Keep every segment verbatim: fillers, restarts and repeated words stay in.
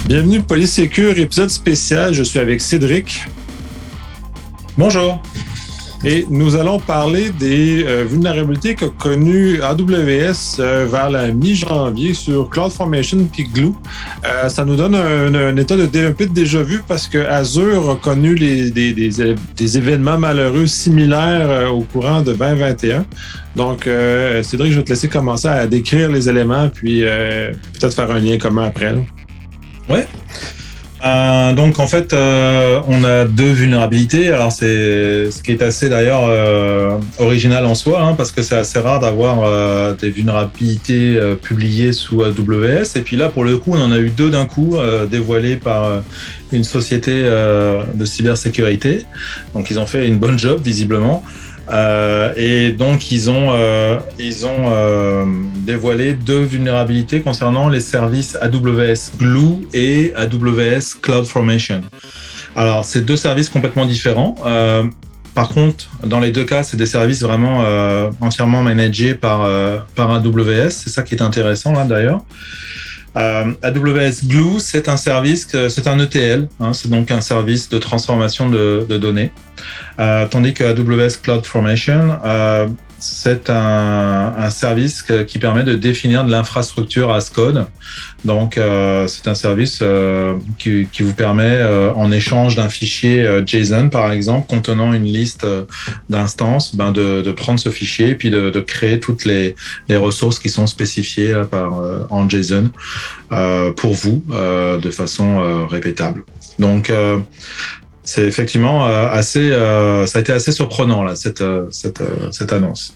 Bienvenue Polysécure, épisode spécial. Je suis avec Cédric. Bonjour. Et nous allons parler des euh, vulnérabilités qu'a connues A W S euh, vers la mi-janvier sur CloudFormation puis Glue. Euh, ça nous donne un, un état de un peu de déjà-vu parce que Azure a connu les, des, des, des événements malheureux similaires euh, au courant de vingt vingt et un. Donc, euh, Cédric, je vais te laisser commencer à décrire les éléments puis euh, peut-être faire un lien commun après. Là. Ouais. Euh, donc en fait, euh, on a deux vulnérabilités. Alors c'est ce qui est assez d'ailleurs euh, original en soi, hein, parce que c'est assez rare d'avoir euh, des vulnérabilités euh, publiées sous A W S. Et puis là, pour le coup, on en a eu deux d'un coup, euh, dévoilées par euh, une société euh, de cybersécurité. Donc ils ont fait une bonne job visiblement. Euh, et donc ils ont euh, ils ont euh, dévoilé deux vulnérabilités concernant les services A W S Glue et A W S CloudFormation. Alors c'est deux services complètement différents. Euh, par contre, dans les deux cas, c'est des services vraiment euh, entièrement managés par euh, par A W S. C'est ça qui est intéressant là d'ailleurs. Euh, A W S Glue, c'est un service, c'est un E T L, hein, c'est donc un service de transformation de, de données, euh, tandis que A W S CloudFormation, euh, c'est un, un service qui permet de définir de l'infrastructure as code. Donc, euh, c'est un service euh, qui, qui vous permet, euh, en échange d'un fichier euh, JSON, par exemple, contenant une liste euh, d'instances, ben de, de prendre ce fichier et puis de, de créer toutes les, les ressources qui sont spécifiées là, par, euh, en JSON euh, pour vous euh, de façon euh, répétable. Donc, euh, c'est effectivement euh, assez, euh, ça a été assez surprenant là cette euh, cette euh, cette annonce.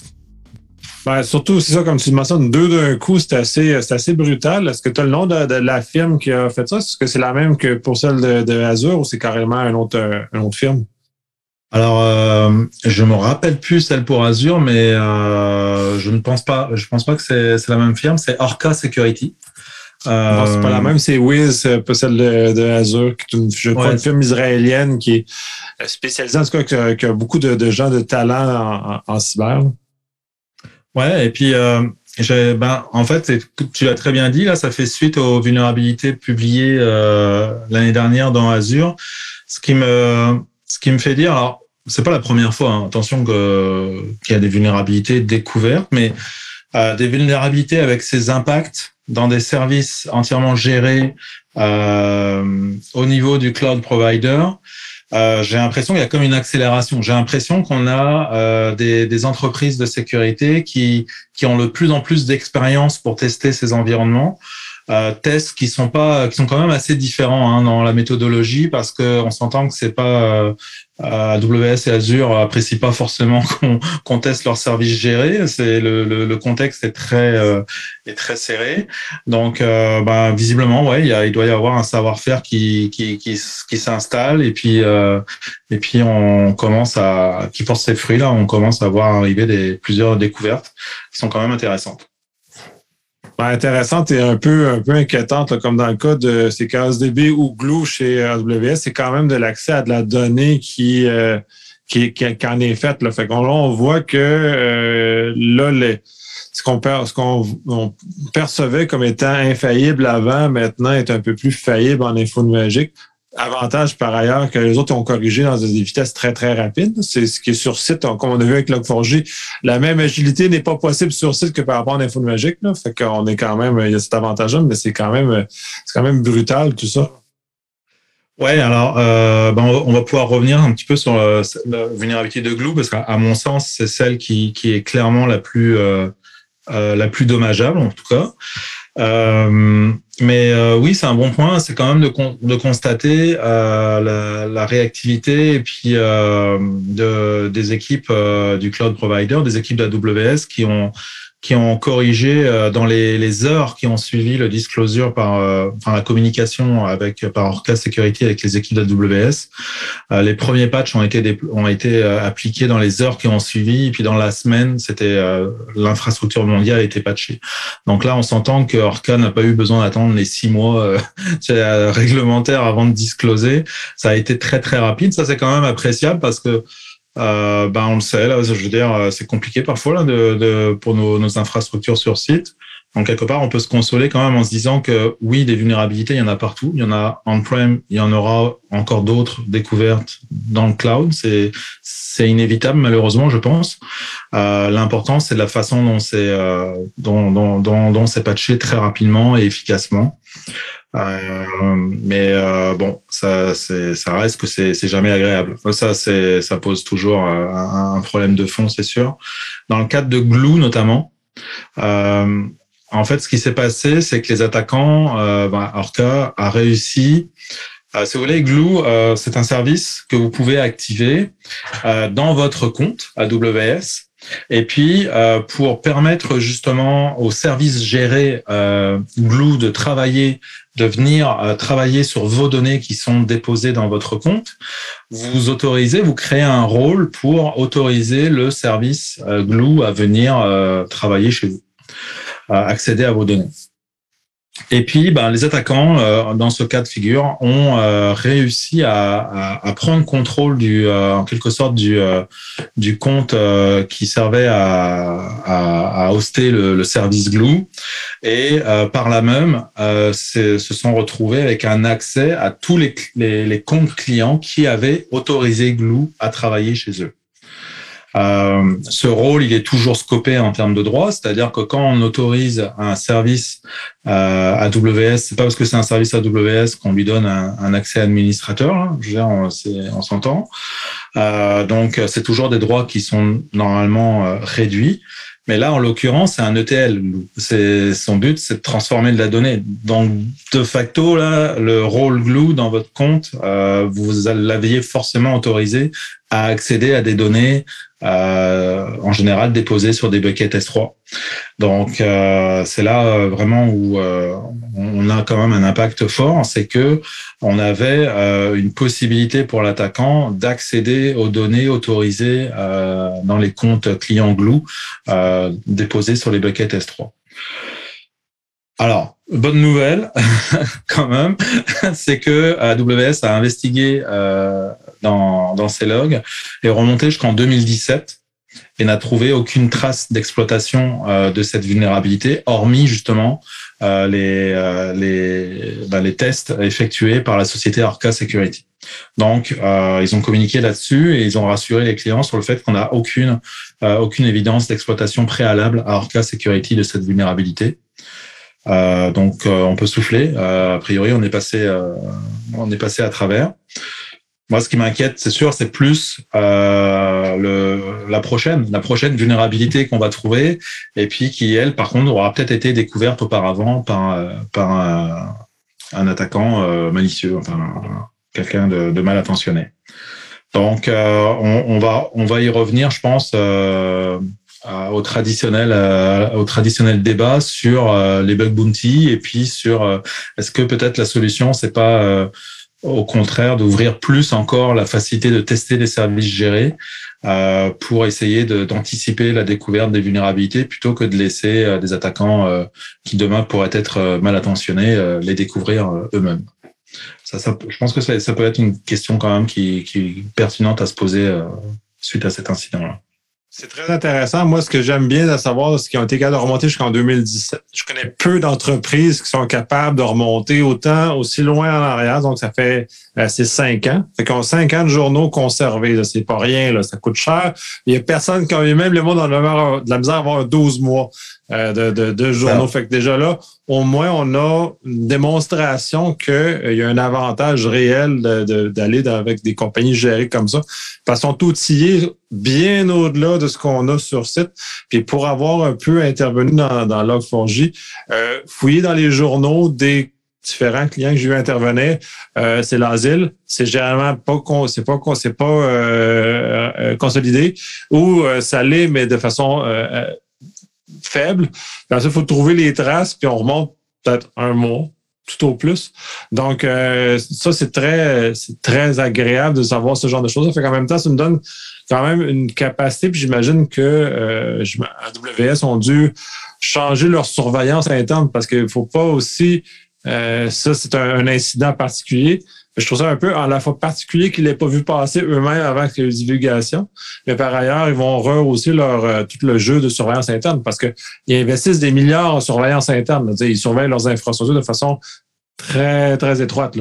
Ben, surtout, c'est ça, comme tu le mentionnes, deux d'un coup, c'est assez, c'est assez brutal. Est-ce que tu as le nom de, de la firme qui a fait ça? Est-ce que c'est la même que pour celle de, de Azure ou c'est carrément un autre, un autre firme? Alors, euh, je me rappelle plus celle pour Azure, mais euh, je ne pense pas, je pense pas que c'est, c'est la même firme. C'est Orca Security. Euh, non, c'est pas la même, c'est Wiz, pas celle de, de Azure, qui est une, je crois, ouais. une firme israélienne qui est spécialisée, en tout cas, qui a, qui a beaucoup de, de gens de talent en, en, en cyber. Ouais, et puis, euh, j'ai, ben, en fait, tu l'as très bien dit, là, ça fait suite aux vulnérabilités publiées euh, l'année dernière dans Azure. Ce qui me, ce qui me fait dire, alors, c'est pas la première fois, hein, attention que, qu'il y a des vulnérabilités découvertes, mais euh, des vulnérabilités avec ces impacts dans des services entièrement gérés euh, au niveau du cloud provider, euh, j'ai l'impression qu'il y a comme une accélération. J'ai l'impression qu'on a euh, des, des entreprises de sécurité qui qui ont de plus en plus d'expérience pour tester ces environnements. Euh, tests qui sont pas, qui sont quand même assez différents hein, dans la méthodologie parce que on s'entend que c'est pas euh, A W S et Azure apprécient pas forcément qu'on, qu'on teste leurs services gérés. C'est le, le, le contexte est très euh, est très serré. Donc, euh, ben visiblement, ouais, il, y a, il doit y avoir un savoir-faire qui qui qui, qui s'installe et puis euh, et puis on commence à qui porte ses fruits là. On commence à voir arriver des plusieurs découvertes qui sont quand même intéressantes. Ben, intéressante et un peu un peu inquiétante, là, comme dans le cas de C K S D B ou Glue chez A W S, c'est quand même de l'accès à de la donnée qui euh, qui, qui, qui en est faite. Là. Fait qu'on là, on voit que euh, là, les, ce qu'on ce qu'on on percevait comme étant infaillible avant, maintenant est un peu plus faillible en info numérique. Avantage par ailleurs que les autres ont corrigé dans des vitesses très, très rapides. C'est ce qui est sur site, comme on a vu avec log four j. La même agilité n'est pas possible sur site que par rapport à l'info numérique. Là. Fait qu'on est quand même, il y a cet avantage-là, mais c'est quand même, c'est quand même brutal tout ça. Ouais, alors euh, ben on va pouvoir revenir un petit peu sur la, la vulnérabilité de Glue parce qu'à mon sens, c'est celle qui, qui est clairement la plus euh, euh, la plus dommageable en tout cas. Euh, mais euh, oui, c'est un bon point. C'est quand même de, con, de constater euh, la, la réactivité et puis euh, de, des équipes euh, du cloud provider, des équipes d'A W S qui ont qui ont corrigé euh, dans les, les heures qui ont suivi le disclosure par, euh, enfin la communication avec par Orca Security avec les équipes d'A W S. Euh, les premiers patchs ont été dépl- ont été euh, appliqués dans les heures qui ont suivi, et puis dans la semaine, c'était euh, l'infrastructure mondiale a été patchée. Donc là, on s'entend que Orca n'a pas eu besoin d'attendre les six mois euh, réglementaires avant de discloser. Ça a été très très rapide. Ça c'est quand même appréciable parce que Euh, ben on le sait là, je veux dire, c'est compliqué parfois là de, de pour nos, nos infrastructures sur site. Donc, quelque part, on peut se consoler quand même en se disant que oui, des vulnérabilités, il y en a partout. Il y en a on-prem, il y en aura encore d'autres découvertes dans le cloud. C'est, c'est inévitable, malheureusement, je pense. Euh, l'important, c'est la façon dont c'est, euh, dont, dont, dont, dont c'est patché très rapidement et efficacement. Euh, mais euh, bon, ça, c'est, ça reste que c'est, c'est jamais agréable. Ça, c'est, ça pose toujours un, un problème de fond, c'est sûr. Dans le cadre de Glue, notamment, euh, en fait, ce qui s'est passé, c'est que les attaquants, euh, ben, Orca a réussi. Euh, si vous voulez, Glue, euh, c'est un service que vous pouvez activer euh, dans votre compte A W S. Et puis, euh, pour permettre justement aux services gérés euh, Glue de travailler, de venir euh, travailler sur vos données qui sont déposées dans votre compte, vous autorisez, vous créez un rôle pour autoriser le service euh, Glue à venir euh, travailler chez vous, à accéder à vos données. Et puis, ben, les attaquants, euh, dans ce cas de figure, ont euh, réussi à, à, à prendre contrôle du, euh, en quelque sorte, du, euh, du compte euh, qui servait à, à, à hoster le, le service Glue, et euh, par là même, euh, se sont retrouvés avec un accès à tous les, les, les comptes clients qui avaient autorisé Glue à travailler chez eux. Euh, ce rôle, il est toujours scopé en termes de droit, c'est-à-dire que quand on autorise un service euh, A W S, c'est pas parce que c'est un service A W S qu'on lui donne un, un accès administrateur. Hein, je veux dire, on, c'est, on s'entend. Euh, donc, c'est toujours des droits qui sont normalement euh, réduits. Mais là, en l'occurrence, c'est un E T L. C'est, son but, c'est de transformer de la donnée. Donc, de facto, là, le rôle Glue dans votre compte, euh, vous l'aviez forcément autorisé à accéder à des données, euh, en général déposées sur des buckets S trois. Donc, euh, c'est là euh, vraiment où euh, on a quand même un impact fort, c'est que on avait euh, une possibilité pour l'attaquant d'accéder aux données autorisées euh, dans les comptes clients Glue euh, déposés sur les buckets S trois. Alors, bonne nouvelle quand même, c'est que A W S a investigué euh, dans, dans ses logs et remonté jusqu'en deux mille dix-sept et n'a trouvé aucune trace d'exploitation euh, de cette vulnérabilité, hormis justement euh, les, euh, les, ben, les tests effectués par la société Orca Security. Donc, euh, ils ont communiqué là-dessus et ils ont rassuré les clients sur le fait qu'on n'a aucune, euh, aucune évidence d'exploitation préalable à Orca Security de cette vulnérabilité. Euh, donc, euh, on peut souffler. Euh, a priori, on est passé, euh, on est passé à travers. Moi, ce qui m'inquiète, c'est sûr, c'est plus euh, le, la prochaine, la prochaine vulnérabilité qu'on va trouver, et puis qui, elle, par contre, aura peut-être été découverte auparavant par, par un, un attaquant euh, malicieux, enfin quelqu'un de, de mal intentionné. Donc, euh, on, on va, on va y revenir, je pense. Euh, au traditionnel euh, au traditionnel débat sur euh, les bug bounty et puis sur euh, est-ce que peut-être la solution c'est pas euh, au contraire d'ouvrir plus encore la facilité de tester des services gérés euh, pour essayer de, d'anticiper la découverte des vulnérabilités plutôt que de laisser euh, des attaquants euh, qui demain pourraient être euh, mal intentionnés euh, les découvrir euh, eux-mêmes. Ça, ça, je pense que ça, ça peut être une question quand même qui, qui est pertinente à se poser euh, suite à cet incident-là. C'est très intéressant. Moi, ce que j'aime bien de savoir, c'est qu'ils ont été capables de remonter jusqu'en deux mille dix-sept. Je connais peu d'entreprises qui sont capables de remonter autant, aussi loin en arrière. Donc, ça fait euh, c'est cinq ans. Fait qu'on a cinq ans de journaux conservés. Là. C'est pas rien, là. Ça coûte cher. Il y a personne qui a eu même le monde dans de la misère à avoir douze mois euh, de, de, de journaux. Alors. Fait que déjà là, au moins, on a une démonstration qu'il euh, y a un avantage réel de, de, d'aller dans, avec des compagnies gérées comme ça. Parce qu'ils sont outillés bien au-delà de ce qu'on a sur site. Puis pour avoir un peu intervenu dans, dans log quatre j, euh, fouiller dans les journaux des différents clients que j'ai vu intervenir, euh, c'est l'asile, c'est généralement pas con, c'est pas c'est pas euh, euh, consolidé, ou euh, ça l'est, mais de façon euh, euh, faible. Puis ensuite, il faut trouver les traces, puis on remonte peut-être un mois, tout au plus. Donc, euh, ça, c'est très, c'est très agréable de savoir ce genre de choses. Ça fait qu'en même temps, ça me donne quand même une capacité, puis j'imagine que euh, A W S ont dû changer leur surveillance interne parce qu'il ne faut pas aussi, euh, ça, c'est un, un incident particulier, Je trouve ça un peu à la fois particulier qu'ils l'aient pas vu passer eux-mêmes avant que les divulgations. Mais par ailleurs, ils vont rehausser leur euh, tout le jeu de surveillance interne parce que ils investissent des milliards en surveillance interne. Là. Ils surveillent leurs infrastructures de façon très, très étroite. Là.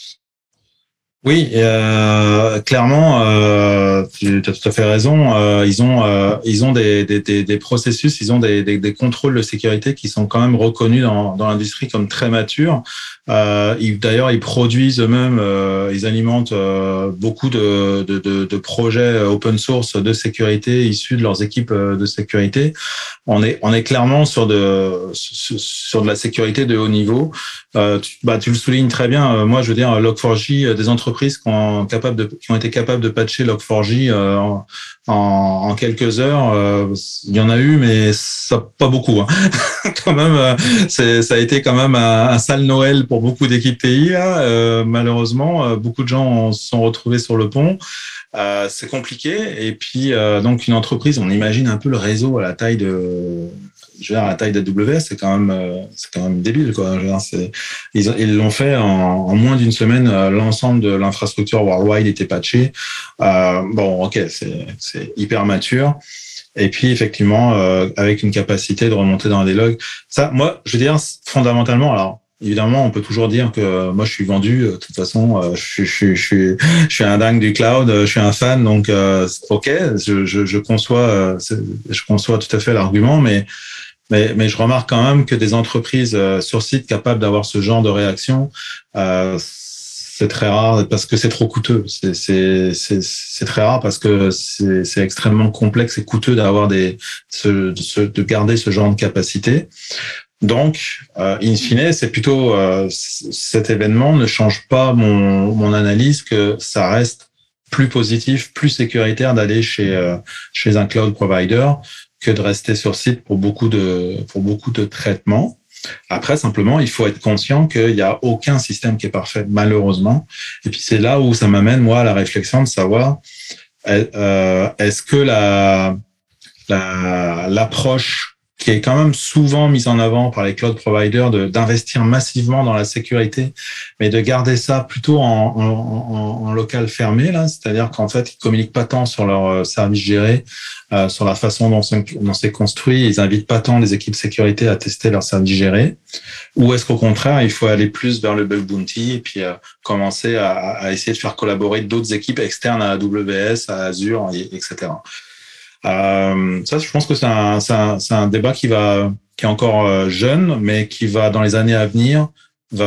Oui, euh, clairement, euh, tu as tout à fait raison. Euh, ils ont, euh, ils ont des, des, des, des processus, ils ont des, des, des contrôles de sécurité qui sont quand même reconnus dans, dans l'industrie comme très matures. Euh, ils, d'ailleurs, ils produisent eux-mêmes, euh, ils alimentent euh, beaucoup de, de, de, de projets open source de sécurité issus de leurs équipes de sécurité. On est, on est clairement sur de, sur de la sécurité de haut niveau. Euh, tu, bah, tu le soulignes très bien. Euh, moi, je veux dire, log four j, des entreprises qui ont, capable de, qui ont été capables de patcher log four j euh, en, en quelques heures, euh, il y en a eu, mais ça pas beaucoup. Hein. Quand même, euh, c'est, ça a été quand même un, un sale Noël pour beaucoup d'équipes T I. Hein. Euh, malheureusement, euh, beaucoup de gens se sont retrouvés sur le pont. Euh, c'est compliqué. Et puis, euh, donc, une entreprise, on imagine un peu le réseau à la taille de... Je veux dire, à la taille d'A W S, c'est quand même, euh, c'est quand même débile, quoi. Je veux dire, c'est, ils, ils l'ont fait en, en moins d'une semaine. Euh, l'ensemble de l'infrastructure worldwide était patché. Euh, bon, ok, c'est, c'est hyper mature. Et puis, effectivement, euh, avec une capacité de remonter dans des logs. Ça, moi, je veux dire, fondamentalement, alors, évidemment, on peut toujours dire que moi, je suis vendu. De toute façon, je, je, je, je, je suis un dingue du cloud. Je suis un fan, donc euh, ok, je, je, je conçois, je conçois tout à fait l'argument, mais mais, mais je remarque quand même que des entreprises sur site capables d'avoir ce genre de réaction, euh, c'est très rare parce que c'est trop coûteux. C'est, c'est, c'est, c'est très rare parce que c'est, c'est extrêmement complexe et coûteux d'avoir des, ce, de, de garder ce genre de capacité. Donc, euh, in fine, c'est plutôt euh, cet événement ne change pas mon, mon analyse que ça reste plus positif, plus sécuritaire d'aller chez euh, chez un cloud provider que de rester sur site pour beaucoup de pour beaucoup de traitements. Après, simplement, il faut être conscient qu'il n'y a aucun système qui est parfait, malheureusement. Et puis c'est là où ça m'amène moi à la réflexion de savoir euh, est-ce que la la l'approche qui est quand même souvent mise en avant par les cloud providers de, d'investir massivement dans la sécurité, mais de garder ça plutôt en, en, en, en local fermé, là, c'est-à-dire qu'en fait, ils communiquent pas tant sur leur service géré, euh, sur la façon dont c'est, dont c'est construit, ils invitent pas tant les équipes sécurité à tester leur service géré, ou est-ce qu'au contraire, il faut aller plus vers le bug bounty et puis euh, commencer à, à essayer de faire collaborer d'autres équipes externes à A W S, à Azure, et, etc. Euh, ça, je pense que c'est un, c'est un, c'est un débat qui va, qui est encore jeune, mais qui va dans les années à venir, va,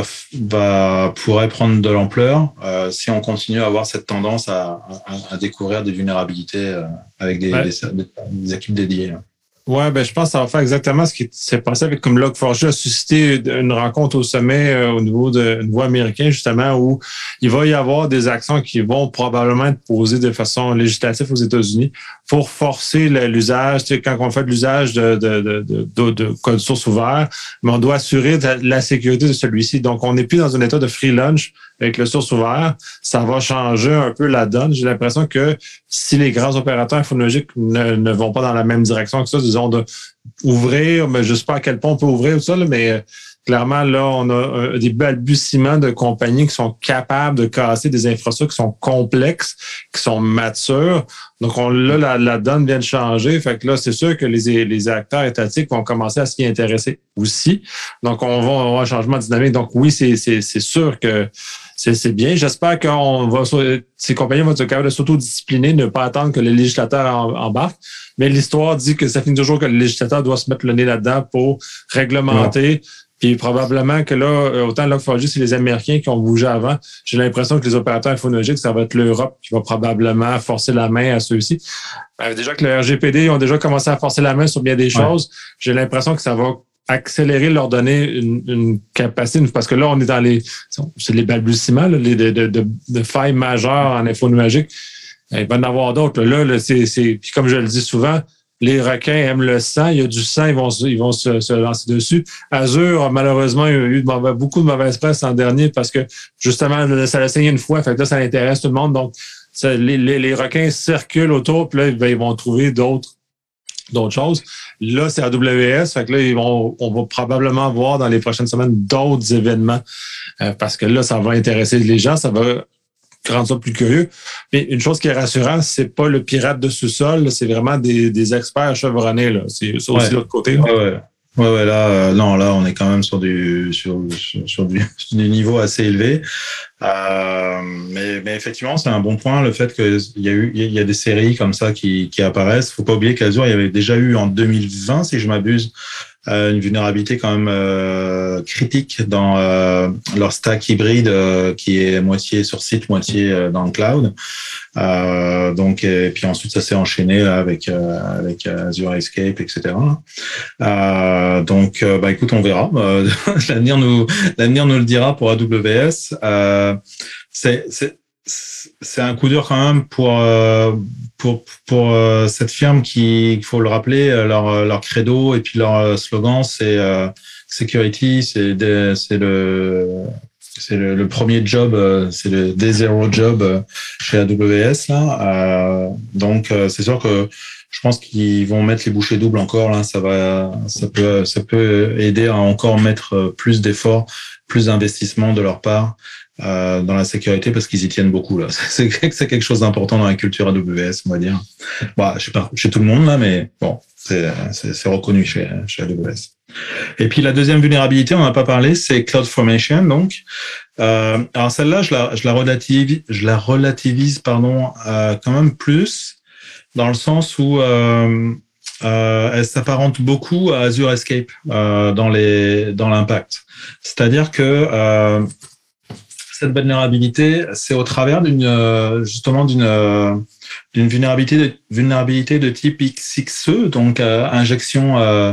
va pourrait prendre de l'ampleur euh, si on continue à avoir cette tendance à, à, à découvrir des vulnérabilités euh, avec des, ouais. des, des, des équipes dédiées. Ouais, ben je pense que ça va faire exactement ce qui s'est passé avec comme log four j a suscité une rencontre au sommet euh, au niveau de au niveau américain justement où il va y avoir des actions qui vont probablement être posées de façon législative aux États-Unis pour forcer le, l'usage. Tu sais, quand on fait de l'usage de de de, de, de, de code source ouvert, mais on doit assurer la, la sécurité de celui-ci. Donc on n'est plus dans un état de free lunch avec le source ouvert, ça va changer un peu la donne. J'ai l'impression que si les grands opérateurs infonologiques ne, ne vont pas dans la même direction que ça, disons de ouvrir, mais je ne sais pas à quel point on peut ouvrir tout ça, là, mais euh, clairement, là, on a euh, des balbutiements de compagnies qui sont capables de casser des infrastructures qui sont complexes, qui sont matures. Donc, on, là, la, la donne vient de changer. Fait que là, c'est sûr que les, les acteurs étatiques vont commencer à s'y intéresser aussi. Donc, on va avoir un changement de dynamique. Donc, oui, c'est, c'est, c'est sûr que c'est, c'est bien. J'espère qu'on va, ces compagnies vont être capables de s'autodiscipliner, ne pas attendre que le législateur embarque. Mais l'histoire dit que ça finit toujours que le législateur doit se mettre le nez là-dedans pour réglementer. Ouais. Puis probablement que là, autant log four j, c'est les Américains qui ont bougé avant. J'ai l'impression que les opérateurs infonologiques, ça va être l'Europe qui va probablement forcer la main à ceux-ci. Ben, déjà que le R G P D, ils ont déjà commencé à forcer la main sur bien des choses. Ouais. J'ai l'impression que ça va accélérer, leur donner une, une capacité, parce que là, on est dans les, c'est les balbutiements, là, les, de, de, de, de failles majeures en infonuagique. Il va y en avoir d'autres. Là, là c'est, c'est, puis comme je le dis souvent, les requins aiment le sang. Il y a du sang, ils vont, ils vont se, se lancer dessus. Azure, malheureusement, il y a eu de mauvais, beaucoup de mauvaise presse en dernier parce que, justement, ça l'a saigné une fois. Fait que là, ça intéresse tout le monde. Donc, ça, les, les, les requins circulent autour, puis là, ben, ils vont trouver d'autres d'autres choses. Là, c'est A W S. Fait que là, ils vont, on va probablement voir dans les prochaines semaines d'autres événements euh, parce que là, ça va intéresser les gens, ça va rendre ça plus curieux. Mais une chose qui est rassurante, c'est pas le pirate de sous-sol, là, c'est vraiment des, des experts chevronnés. Là. C'est ça aussi de Ouais. l'autre côté. Là. Ouais, ouais. Ouais, ouais, là, euh, non, là, on est quand même sur du, sur, sur, sur du, sur du niveau assez élevé. Euh, mais, mais effectivement, c'est un bon point, le fait qu'il y a eu, il y a des séries comme ça qui, qui apparaissent. Faut pas oublier qu'Azure, il y avait déjà eu en deux mille vingt, si je m'abuse, euh, une vulnérabilité quand même euh, critique dans euh, leur stack hybride euh, qui est moitié sur site, moitié euh, dans le cloud. Euh, donc, et puis ensuite, ça s'est enchaîné là, avec euh, avec Azure Escape, et cetera. Euh, donc, euh, bah écoute, on verra. Euh, l'avenir nous l'avenir nous le dira pour A W S. Euh, c'est c'est c'est un coup dur quand même pour euh, pour pour euh, cette firme qui, il faut le rappeler, leur leur credo et puis leur slogan, c'est euh, security, c'est des, c'est le c'est le, le premier job, c'est le day zero job chez A W S là. Euh, donc c'est sûr que je pense qu'ils vont mettre les bouchées doubles encore là. Ça va, ça peut, ça peut aider à encore mettre plus d'efforts, plus d'investissements de leur part euh, dans la sécurité parce qu'ils y tiennent beaucoup là. C'est, c'est quelque chose d'important dans la culture A W S, on va dire. Bah, je sais pas chez tout le monde là, mais bon, c'est, c'est, c'est reconnu chez, chez A W S. Et puis la deuxième vulnérabilité, on n'en a pas parlé, c'est CloudFormation. Donc, euh, alors celle-là, je la, je la relativise, je la relativise, pardon, euh, quand même plus dans le sens où euh, euh, elle s'apparente beaucoup à Azure Escape euh, dans les dans l'impact. C'est-à-dire que euh, cette vulnérabilité, c'est au travers d'une justement d'une d'une vulnérabilité de, vulnérabilité de type X X E, donc euh, injection euh,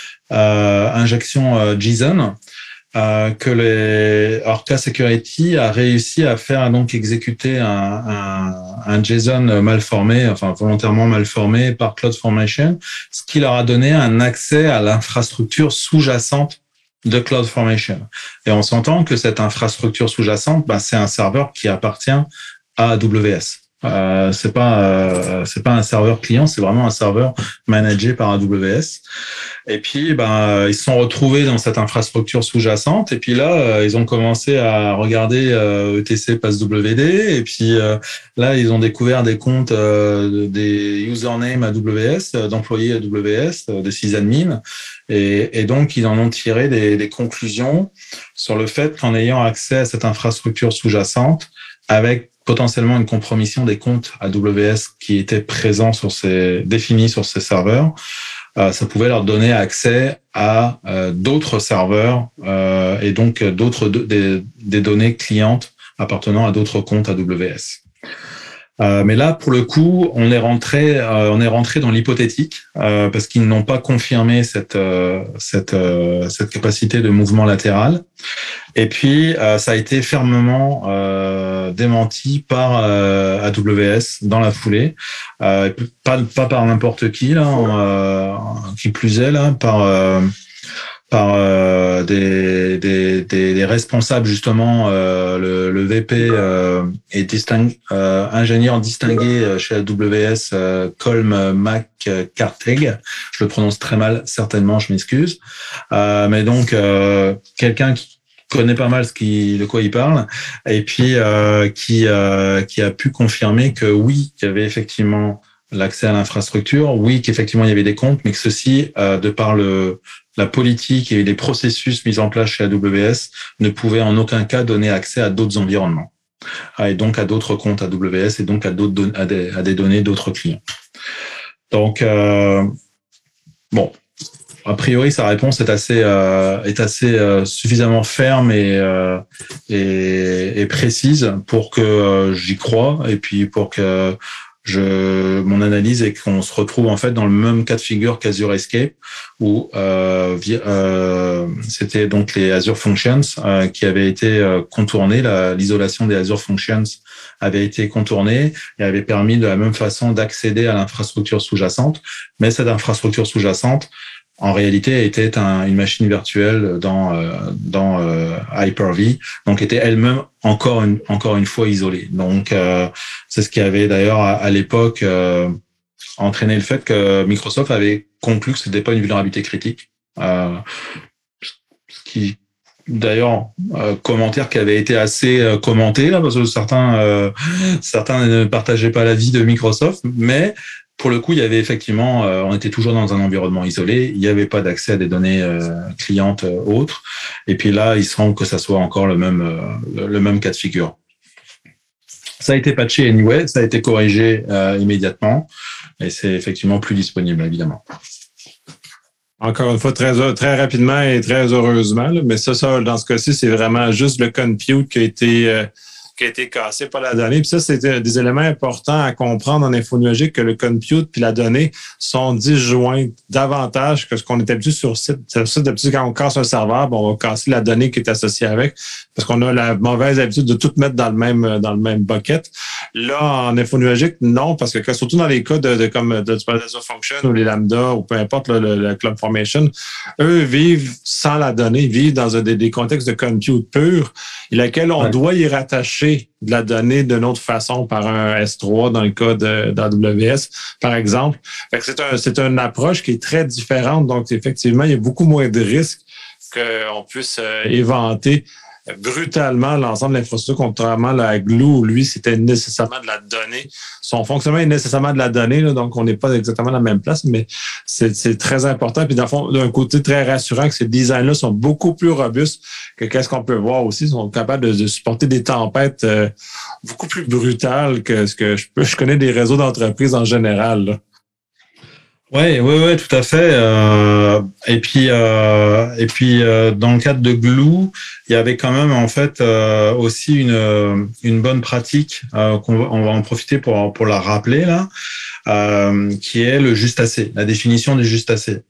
Euh, injection euh, JSON euh, que les Orca Security a réussi à faire donc exécuter un, un, un JSON mal formé, enfin volontairement mal formé par CloudFormation, ce qui leur a donné un accès à l'infrastructure sous-jacente de CloudFormation. Et on s'entend que cette infrastructure sous-jacente, bah, c'est un serveur qui appartient à A W S. Euh, c'est pas euh, c'est pas un serveur client, c'est vraiment un serveur managé par A W S. Et puis ben ils se sont retrouvés dans cette infrastructure sous-jacente et puis là euh, ils ont commencé à regarder euh, E T C passe W D et puis euh, là ils ont découvert des comptes euh, des usernames A W S, d'employés A W S, de sysadmin et, et donc ils en ont tiré des, des conclusions sur le fait qu'en ayant accès à cette infrastructure sous-jacente avec potentiellement une compromission des comptes A W S qui étaient présents sur ces, définis sur ces serveurs, euh, ça pouvait leur donner accès à euh, d'autres serveurs euh, et donc d'autres des, des données clientes appartenant à d'autres comptes A W S. Euh, mais là, pour le coup, on est rentré, euh, on est rentré dans l'hypothétique euh, parce qu'ils n'ont pas confirmé cette euh, cette euh, cette capacité de mouvement latéral. Et puis, euh, ça a été fermement euh, démenti par euh, A W S dans la foulée, euh, pas pas par n'importe qui là, euh, qui plus est là, par euh, par euh, des, des, des, des responsables justement, euh, le, le V P euh, est distingue, euh, ingénieur distingué chez A W S, euh, Colm McCarthy. Je le prononce très mal, certainement, je m'excuse. Euh, mais donc euh, quelqu'un qui connaît pas mal ce qui, de quoi il parle, et puis euh, qui euh, qui a pu confirmer que oui, il y avait effectivement l'accès à l'infrastructure, oui, qu'effectivement il y avait des comptes, mais que ceci, euh, de par le la politique et les processus mis en place chez A W S, ne pouvaient en aucun cas donner accès à d'autres environnements, et donc à d'autres comptes A W S et donc à d'autres don- à des, à des données d'autres clients. Donc euh, bon. A priori, sa réponse est assez euh, est assez euh, suffisamment ferme et, euh, et et précise pour que euh, j'y croie et puis pour que je mon analyse est qu'on se retrouve en fait dans le même cas de figure qu'Azure Escape où euh, via, euh, c'était donc les Azure Functions euh, qui avaient été euh, contournés, la, l'isolation des Azure Functions avait été contournée et avait permis de la même façon d'accéder à l'infrastructure sous-jacente, mais cette infrastructure sous-jacente en réalité était un, une machine virtuelle dans euh, dans euh, Hyper-V, donc était elle-même encore une encore une fois isolée. Donc euh, c'est ce qui avait d'ailleurs à, à l'époque euh, entraîné le fait que Microsoft avait conclu que ce n'était pas une vulnérabilité critique. Euh, ce qui, d'ailleurs, euh, commentaire qui avait été assez euh, commenté là, parce que certains, euh, certains ne partageaient pas l'avis de Microsoft, mais pour le coup, il y avait effectivement, euh, on était toujours dans un environnement isolé, il n'y avait pas d'accès à des données euh, clientes euh, autres, et puis là, il semble que ça soit encore le même, euh, le même cas de figure. Ça a été patché anyway, ça a été corrigé euh, immédiatement, et c'est effectivement plus disponible, évidemment. Encore une fois, très, très rapidement et très heureusement, là, mais ça, ça, dans ce cas-ci, c'est vraiment juste le compute qui a été, euh, qui a été cassé par la donnée. Puis ça, c'est des éléments importants à comprendre en infonuagique, que le compute puis la donnée sont disjoints davantage que ce qu'on est habitué sur site. Sur site, d'habitude, quand on casse un serveur, bon, on va casser la donnée qui est associée avec, parce qu'on a la mauvaise habitude de tout mettre dans le même dans le même bucket. Là, en infonuagique, non, parce que surtout dans les cas de, de comme de Supervisor Function ou les Lambda ou peu importe là, le, le Club Formation, eux vivent sans la donnée, vivent dans un, des, des contextes de compute pur, et laquelle on ouais. doit y rattacher de la donnée d'une autre façon par un S trois dans le cas d'A W S, par exemple. Fait que c'est un, c'est une approche qui est très différente. Donc, effectivement, il y a beaucoup moins de risques qu'on puisse euh, éventer brutalement l'ensemble de l'infrastructure, contrairement à Glue, où lui, c'était nécessairement de la donnée. Son fonctionnement est nécessairement de la donnée, là, donc on n'est pas exactement à la même place, mais c'est, c'est très important. Puis dans le fond, d'un côté très rassurant que ces designs-là sont beaucoup plus robustes que qu'est-ce qu'on peut voir aussi. Ils sont capables de, de supporter des tempêtes euh, beaucoup plus brutales que ce que je peux. Je connais des réseaux d'entreprises en général, là. Ouais, ouais, ouais, tout à fait. Euh, et puis, euh, et puis, euh, dans le cadre de Glue, il y avait quand même en fait euh, aussi une une bonne pratique euh, qu'on va, on va en profiter pour pour la rappeler là, euh, qui est le juste assez, la définition du juste assez.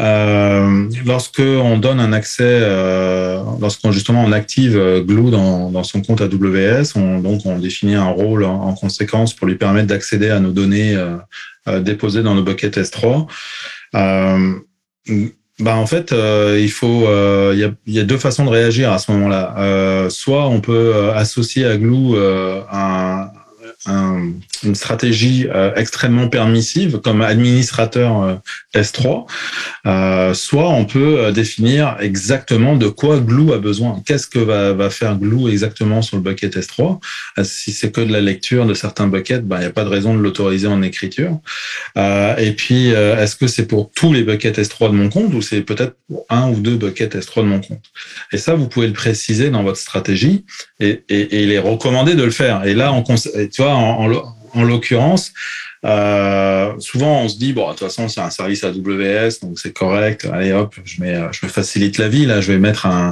Euh, lorsque on donne un accès, euh, lorsqu'on justement on active Glue dans dans son compte A W S, on, donc on définit un rôle en, en conséquence pour lui permettre d'accéder à nos données Euh, déposé dans le bucket S trois. Euh, bah en fait, euh, il faut, il euh, y, a, y a deux façons de réagir à ce moment-là. Euh, soit on peut associer à Glue euh, un, un, une stratégie euh, extrêmement permissive comme administrateur euh, S trois, euh, soit on peut euh, définir exactement de quoi Glue a besoin. Qu'est-ce que va, va faire Glue exactement sur le bucket S trois? Euh, si c'est que de la lecture de certains buckets, ben, il n'y a pas de raison de l'autoriser en écriture. Euh, et puis, euh, est-ce que c'est pour tous les buckets S trois de mon compte ou c'est peut-être pour un ou deux buckets S trois de mon compte? Et ça, vous pouvez le préciser dans votre stratégie et, et, et il est recommandé de le faire. Et là, on, tu vois, en, en, en l'occurrence, Euh, souvent on se dit bon de toute façon c'est un service A W S donc c'est correct, allez hop je mets je me facilite la vie là, je vais mettre un,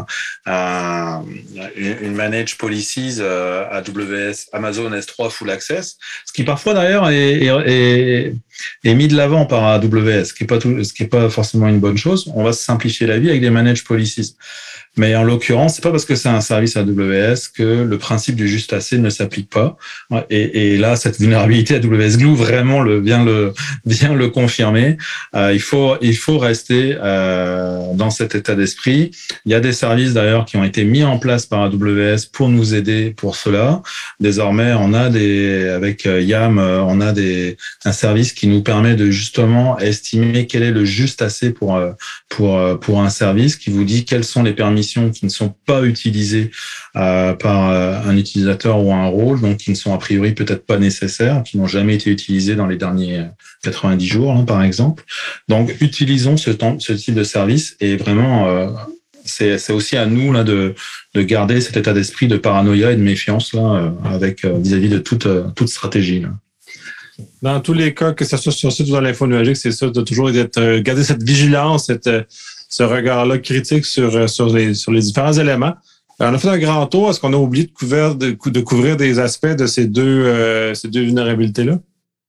un une manage policies euh, A W S Amazon S trois full access, ce qui parfois d'ailleurs est, est, est, est mis de l'avant par A W S, ce qui est pas tout, ce qui est pas forcément une bonne chose. On va se simplifier la vie avec des manage policies. Mais en l'occurrence, c'est pas parce que c'est un service A W S que le principe du juste assez ne s'applique pas. Et, et là, cette vulnérabilité A W S Glue vraiment le vient le vient le confirmer. Euh, il faut il faut rester euh, dans cet état d'esprit. Il y a des services d'ailleurs qui ont été mis en place par A W S pour nous aider pour cela. Désormais, on a des avec Yam, on a des un service qui nous permet de justement estimer quel est le juste assez pour pour pour un service, qui vous dit quelles sont les permissions qui ne sont pas utilisées euh, par euh, un utilisateur ou un rôle, donc qui ne sont a priori peut-être pas nécessaires, qui n'ont jamais été utilisées dans les derniers quatre-vingt-dix jours, hein, par exemple. Donc, utilisons ce, temps, ce type de service et vraiment, euh, c'est, c'est aussi à nous là de, de garder cet état d'esprit de paranoïa et de méfiance là, euh, avec euh, vis-à-vis de toute, euh, toute stratégie. Là. Dans tous les cas, que ce soit sur site ou dans l'infonuagique, c'est ça, de toujours être, euh, garder cette vigilance, cette ce regard-là critique sur, sur, les, sur les différents éléments. On a fait un grand tour. Est-ce qu'on a oublié de couvrir, de, de couvrir des aspects de ces deux, euh, ces deux vulnérabilités-là?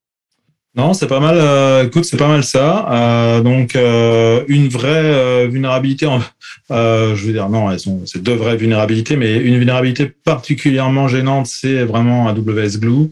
Non, c'est pas mal. Euh, écoute, c'est pas mal ça. Euh, donc, euh, une vraie euh, vulnérabilité, en, euh, je veux dire, non, elles sont, c'est deux vraies vulnérabilités, mais une vulnérabilité particulièrement gênante, c'est vraiment A W S Glue.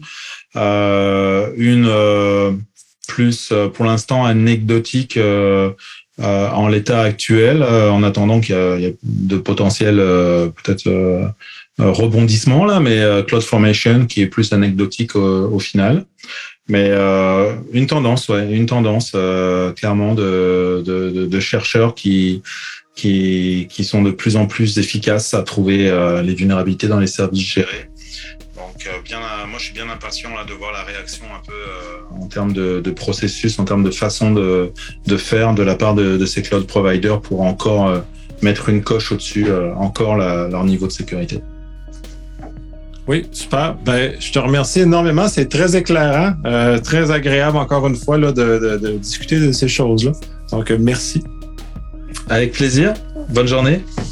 Euh, une euh, plus, pour l'instant, anecdotique. Euh, Euh, en l'état actuel, euh, en attendant qu'il y a, il y a de potentiels euh, peut-être euh, rebondissements là, mais euh, CloudFormation qui est plus anecdotique au, au final. Mais euh, une tendance, ouais, une tendance euh, clairement de, de, de, de chercheurs qui, qui, qui sont de plus en plus efficaces à trouver euh, les vulnérabilités dans les services gérés. Donc, euh, bien, moi, je suis bien impatient là de voir la réaction un peu euh, en termes de, de processus, en termes de façon de, de faire de la part de, de ces cloud providers pour encore euh, mettre une coche au-dessus, euh, encore la, leur niveau de sécurité. Oui, super. Ben, je te remercie énormément. C'est très éclairant, euh, très agréable encore une fois là, de, de, de discuter de ces choses-là. Donc, merci. Avec plaisir. Bonne journée.